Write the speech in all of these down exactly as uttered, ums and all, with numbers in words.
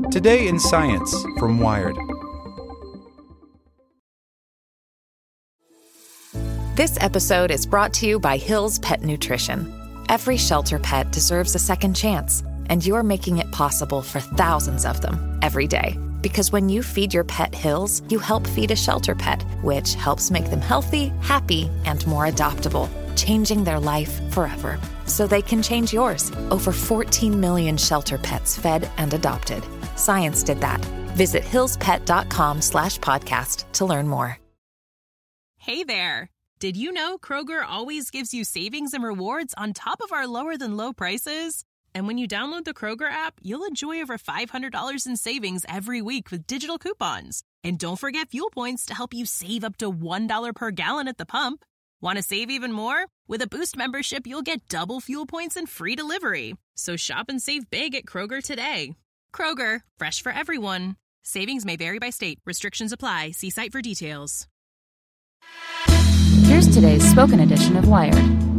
Today in Science from Wired. This episode is brought to you by Hill's Pet Nutrition. Every shelter pet deserves a second chance, and you're making it possible for thousands of them every day. Because when you feed your pet Hill's, you help feed a shelter pet, which helps make them healthy, happy, and more adoptable, changing their life forever. So they can change yours. Over fourteen million shelter pets fed and adopted. Science did that. Visit hillspet.com slash podcast to learn more. Hey there. Did you know Kroger always gives you savings and rewards on top of our lower than low prices? And when you download the Kroger app, you'll enjoy over five hundred dollars in savings every week with digital coupons. And don't forget fuel points to help you save up to one dollar per gallon at the pump. Want to save even more? With a Boost membership, you'll get double fuel points and free delivery. So shop and save big at Kroger today. Kroger, fresh for everyone. Savings may vary by state. Restrictions apply. See site for details. Here's today's spoken edition of Wired.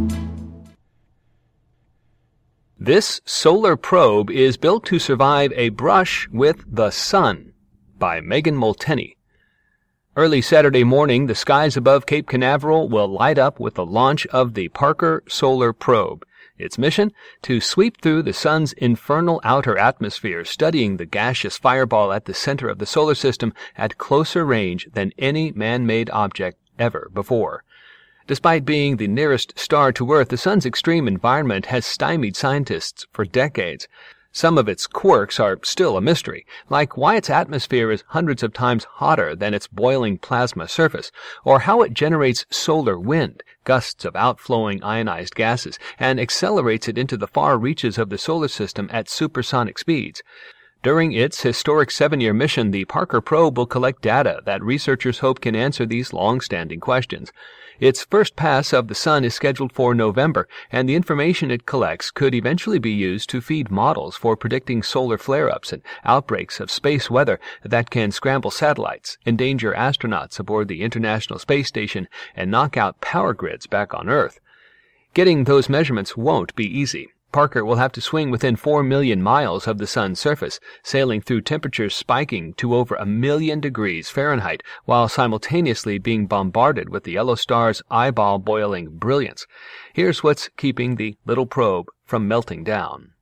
This solar probe is built to survive a brush with the sun, by Megan Molteni. Early Saturday morning, the skies above Cape Canaveral will light up with the launch of the Parker Solar Probe. Its mission? To sweep through the sun's infernal outer atmosphere, studying the gaseous fireball at the center of the solar system at closer range than any man-made object ever before. Despite being the nearest star to Earth, the sun's extreme environment has stymied scientists for decades. Some of its quirks are still a mystery, like why its atmosphere is hundreds of times hotter than its boiling plasma surface, or how it generates solar wind, gusts of outflowing ionized gases, and accelerates it into the far reaches of the solar system at supersonic speeds. During its historic seven-year mission, the Parker probe will collect data that researchers hope can answer these long-standing questions. Its first pass of the sun is scheduled for November, and the information it collects could eventually be used to feed models for predicting solar flare-ups and outbreaks of space weather that can scramble satellites, endanger astronauts aboard the International Space Station, and knock out power grids back on Earth. Getting those measurements won't be easy. Parker will have to swing within four million miles of the sun's surface, sailing through temperatures spiking to over a million degrees Fahrenheit, while simultaneously being bombarded with the yellow star's eyeball-boiling brilliance. Here's what's keeping the little probe from melting down.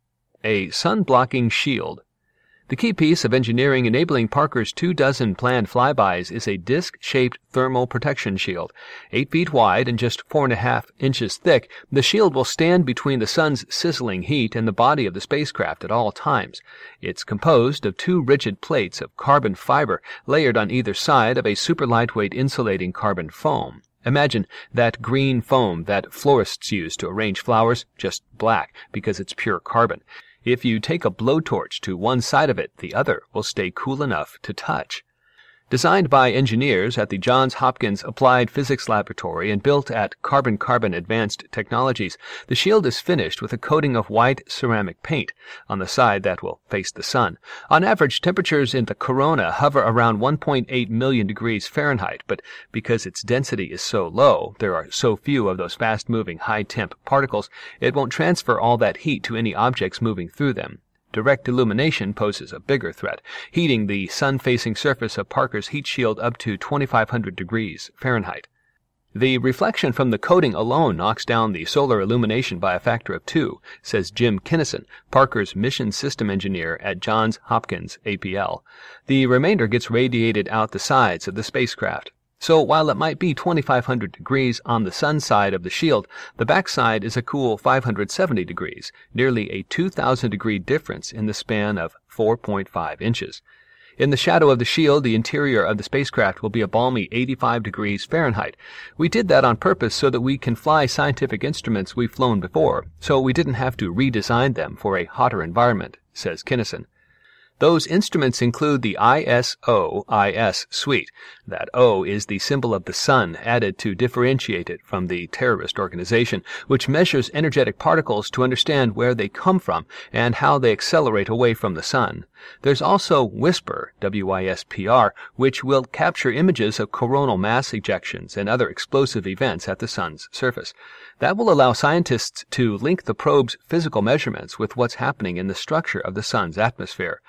A sun-blocking shield. The key piece of engineering enabling Parker's two dozen planned flybys is a disc-shaped thermal protection shield. Eight feet wide and just four and a half inches thick, the shield will stand between the sun's sizzling heat and the body of the spacecraft at all times. It's composed of two rigid plates of carbon fiber layered on either side of a super lightweight insulating carbon foam. Imagine that green foam that florists use to arrange flowers, just black because it's pure carbon. If you take a blowtorch to one side of it, the other will stay cool enough to touch. Designed by engineers at the Johns Hopkins Applied Physics Laboratory and built at Carbon-Carbon Advanced Technologies, the shield is finished with a coating of white ceramic paint on the side that will face the sun. On average, temperatures in the corona hover around one point eight million degrees Fahrenheit, but because its density is so low, there are so few of those fast-moving high-temp particles, it won't transfer all that heat to any objects moving through them. Direct illumination poses a bigger threat, heating the sun-facing surface of Parker's heat shield up to twenty-five hundred degrees Fahrenheit. The reflection from the coating alone knocks down the solar illumination by a factor of two, says Jim Kinnison, Parker's mission system engineer at Johns Hopkins A P L. The remainder gets radiated out the sides of the spacecraft. So while it might be twenty-five hundred degrees on the sun side of the shield, the back side is a cool five hundred seventy degrees, nearly a two thousand degree difference in the span of four point five inches. In the shadow of the shield, the interior of the spacecraft will be a balmy eighty-five degrees Fahrenheit. We did that on purpose so that we can fly scientific instruments we've flown before, so we didn't have to redesign them for a hotter environment, says Kinnison. Those instruments include the I S O I S suite. That O is the symbol of the sun added to differentiate it from the terrorist organization, which measures energetic particles to understand where they come from and how they accelerate away from the sun. There's also WISPR, W I S P R, which will capture images of coronal mass ejections and other explosive events at the sun's surface. That will allow scientists to link the probe's physical measurements with what's happening in the structure of the sun's atmosphere.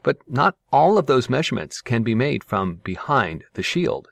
but not all of those measurements can be made from behind the shield.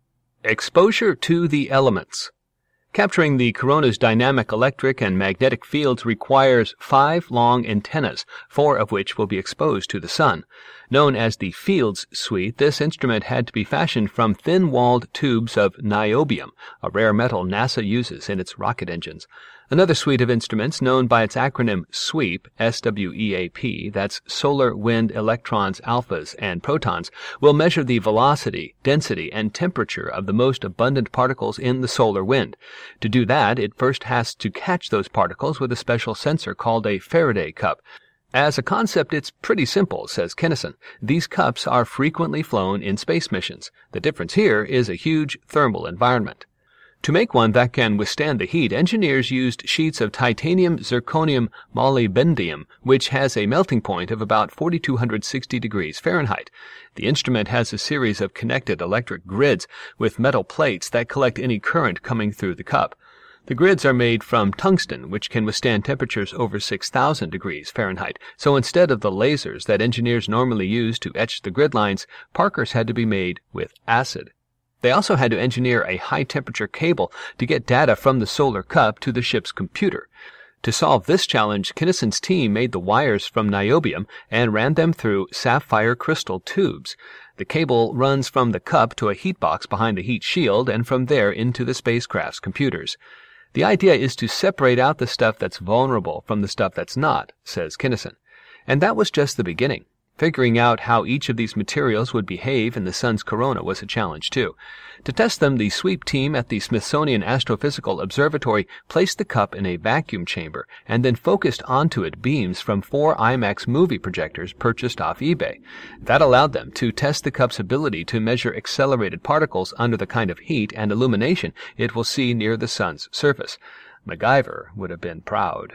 Exposure to the elements. Capturing the corona's dynamic electric and magnetic fields requires five long antennas, four of which will be exposed to the sun. Known as the Fields Suite, this instrument had to be fashioned from thin-walled tubes of niobium, a rare metal NASA uses in its rocket engines. Another suite of instruments, known by its acronym SWEEP, S W E A P, that's solar, wind, electrons, alphas, and protons, will measure the velocity, density, and temperature of the most abundant particles in the solar wind. To do that, it first has to catch those particles with a special sensor called a Faraday cup. As a concept, it's pretty simple, says Kinnison. These cups are frequently flown in space missions. The difference here is a huge thermal environment. To make one that can withstand the heat, engineers used sheets of titanium zirconium molybdenum, which has a melting point of about four thousand two hundred sixty degrees Fahrenheit. The instrument has a series of connected electric grids with metal plates that collect any current coming through the cup. The grids are made from tungsten, which can withstand temperatures over six thousand degrees Fahrenheit, so instead of the lasers that engineers normally use to etch the grid lines, Parker's had to be made with acid. They also had to engineer a high-temperature cable to get data from the solar cup to the ship's computer. To solve this challenge, Kinnison's team made the wires from niobium and ran them through sapphire crystal tubes. The cable runs from the cup to a heat box behind the heat shield and from there into the spacecraft's computers. The idea is to separate out the stuff that's vulnerable from the stuff that's not, says Kinnison. And that was just the beginning. Figuring out how each of these materials would behave in the sun's corona was a challenge, too. To test them, the SWEEP team at the Smithsonian Astrophysical Observatory placed the cup in a vacuum chamber and then focused onto it beams from four IMAX movie projectors purchased off eBay. That allowed them to test the cup's ability to measure accelerated particles under the kind of heat and illumination it will see near the sun's surface. MacGyver would have been proud.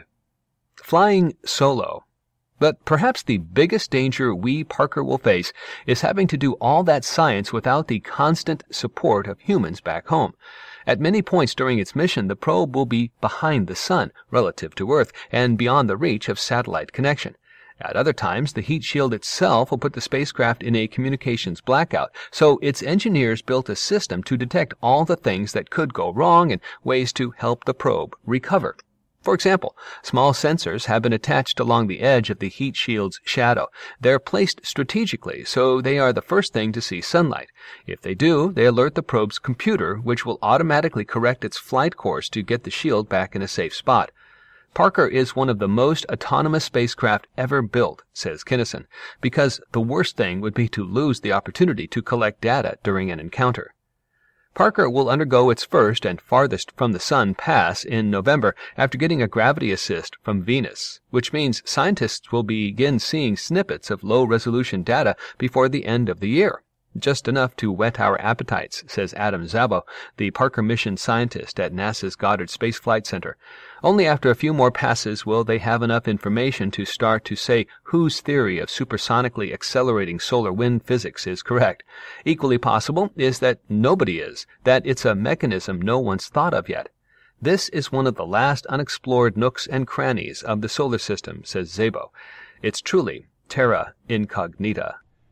Flying solo. But perhaps the biggest danger we, Parker, will face is having to do all that science without the constant support of humans back home. At many points during its mission, the probe will be behind the sun, relative to Earth, and beyond the reach of satellite connection. At other times, the heat shield itself will put the spacecraft in a communications blackout, so its engineers built a system to detect all the things that could go wrong and ways to help the probe recover. For example, small sensors have been attached along the edge of the heat shield's shadow. They're placed strategically, so they are the first thing to see sunlight. If they do, they alert the probe's computer, which will automatically correct its flight course to get the shield back in a safe spot. Parker is one of the most autonomous spacecraft ever built, says Kinnison, because the worst thing would be to lose the opportunity to collect data during an encounter. Parker will undergo its first and farthest from the sun pass in November after getting a gravity assist from Venus, which means scientists will begin seeing snippets of low-resolution data before the end of the year. Just enough to whet our appetites, says Adam Szabo, the Parker mission scientist at NASA's Goddard Space Flight Center. Only after a few more passes will they have enough information to start to say whose theory of supersonically accelerating solar wind physics is correct. Equally possible is that nobody is, that it's a mechanism no one's thought of yet. This is one of the last unexplored nooks and crannies of the solar system, says Szabo. It's truly terra incognita.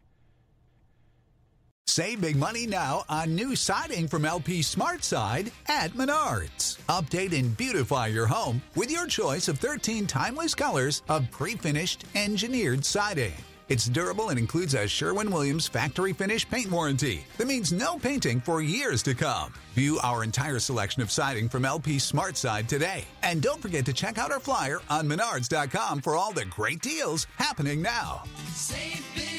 Save big money now on new siding from L P SmartSide at Menards. Update and beautify your home with your choice of thirteen timeless colors of pre-finished engineered siding. It's durable and includes a Sherwin-Williams factory finish paint warranty that means no painting for years to come. View our entire selection of siding from L P SmartSide today. And don't forget to check out our flyer on menards dot com for all the great deals happening now. Save big.